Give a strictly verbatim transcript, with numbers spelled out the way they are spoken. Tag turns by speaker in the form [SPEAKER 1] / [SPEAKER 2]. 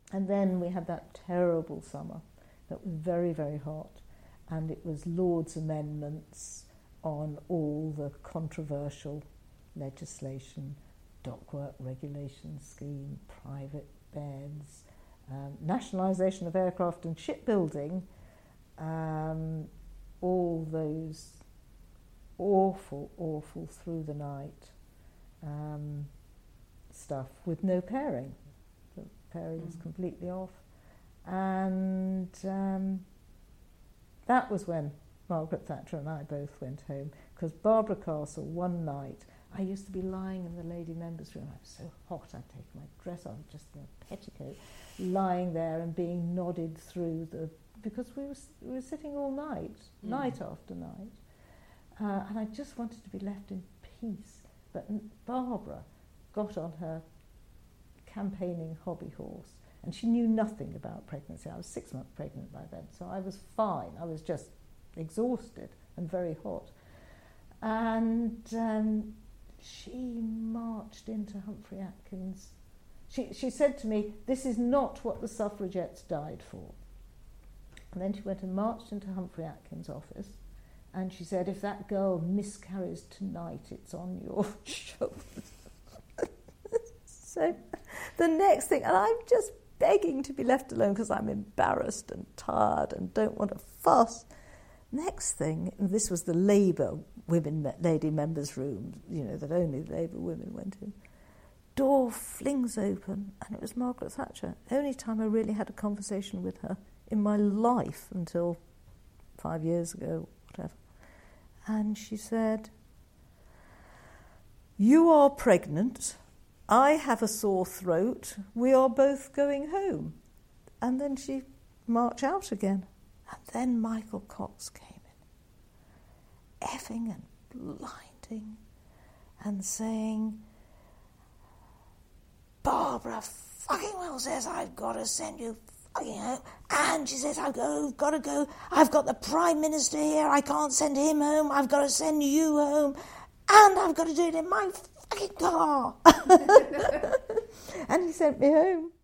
[SPEAKER 1] And then we had that terrible summer that was very, very hot, and it was Lord's amendments on all the controversial legislation, dockwork regulation scheme, private beds, um, nationalisation of aircraft and shipbuilding, um, all those awful, awful through the night um, stuff with no pairing. The pairing was completely off. And um, that was when Margaret Thatcher and I both went home, because Barbara Castle, one night, I used to be lying in the lady members' room. I was so hot, I'd take my dress off, just in a petticoat, lying there and being nodded through the... because we were, we were sitting all night, mm. night after night. Uh, and I just wanted to be left in peace. But Barbara got on her campaigning hobby horse, and she knew nothing about pregnancy. I was six months pregnant by then, so I was fine. I was just exhausted and very hot. And um, she marched into Humphrey Atkins. She, she said to me, "This is not what the suffragettes died for." And then she went and marched into Humphrey Atkins' office, and she said, "If that girl miscarries tonight, it's on your shoulders." So the next thing, and I'm just begging to be left alone because I'm embarrassed and tired and don't want to fuss. Next thing, and this was the Labour women lady members' room, you know, that only Labour women went in. Door flings open, and it was Margaret Thatcher. Only time I really had a conversation with her in my life until five years ago, whatever. And she said, "You are pregnant. I have a sore throat. We are both going home." And then she marched out again. And then Michael Cox came in, effing and blinding, and saying, "Barbara fucking well says I've got to send you fucking home. And she says, I've got to go. I've got the Prime Minister here. I can't send him home. I've got to send you home. And I've got to do it in my fucking car." And he sent me home.